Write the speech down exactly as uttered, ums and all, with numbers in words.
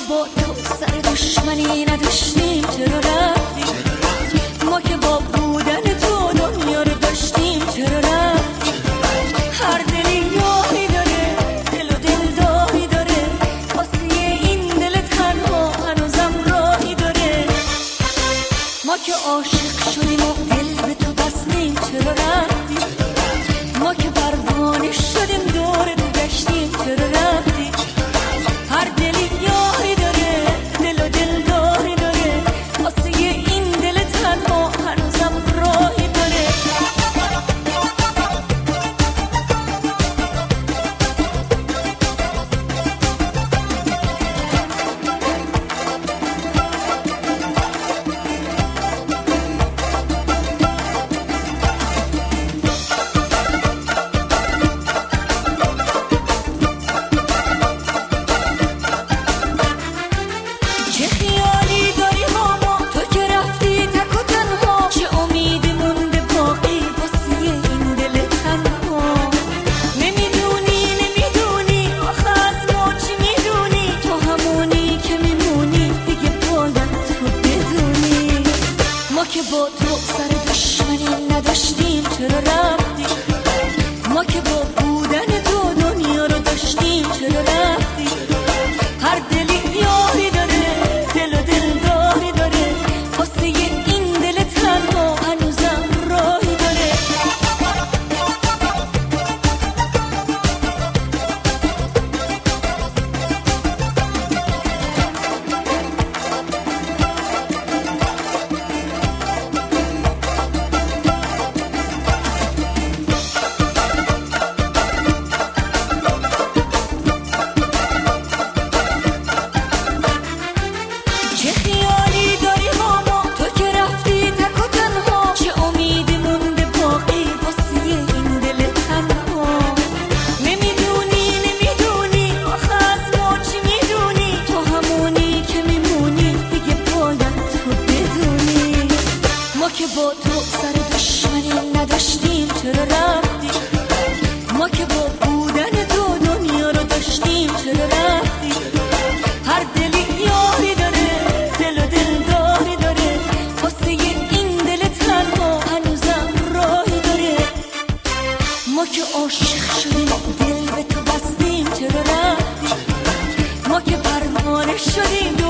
با تو سر دشمنی نداشتیم چرا رفتی؟ ما که با بودن تو دنیا رو داشتیم چرا رفتی؟ هر دلی یاری داره، دل و دلداری داره، واسه این دل تنها هنوزم راهی داره. ما که عاشق شدیم و دل به تو بستیم چرا رفتی؟ ما که پروانه شدیم دور تو گشتیم چرا رفتی؟ هر دلی یاری داره، دل و دلداری داره، واسه این دل تنها هنوزم راهی داره. چه خیالی داری ماما تو که رفتی تک و تنها، چه امیدی مونده باقی واسه این دل تنها. نمیدونی نمیدونی آخه از ما چی میدونی، تو همونی که میمونی دیگه باید تو بدونی. ما که با تو سر دشمنی نداشتیم چرا رفتی؟ ما که با بودن تو دنیا رو داشتیم چرا رفتی؟ هر دلی یاری داره، دل و دلداری داره، واسه این دل تنها هنوزم راهی داره. چه خیالی داری ماما تو که رفتی تک و تنها، چه امیدی مونده باقی واسه این دل تنها. نمیدونی نمیدونی آخه از ما چی میدونی، تو همونی که میمونی دیگه باید تو بدونی. ما که با تو سر دشمنی نداشتیم چرا رفتی؟ ما که با بودن تو دنیا رو داشتیم چرا رفتی؟ هر دلی یاری داره، دل و دلداری داره، واسه این دل تنها هنوزم راهی داره. ما که عاشق شدیم دل به تو بستیم چرا رفتی؟ ما که پروانه شدیم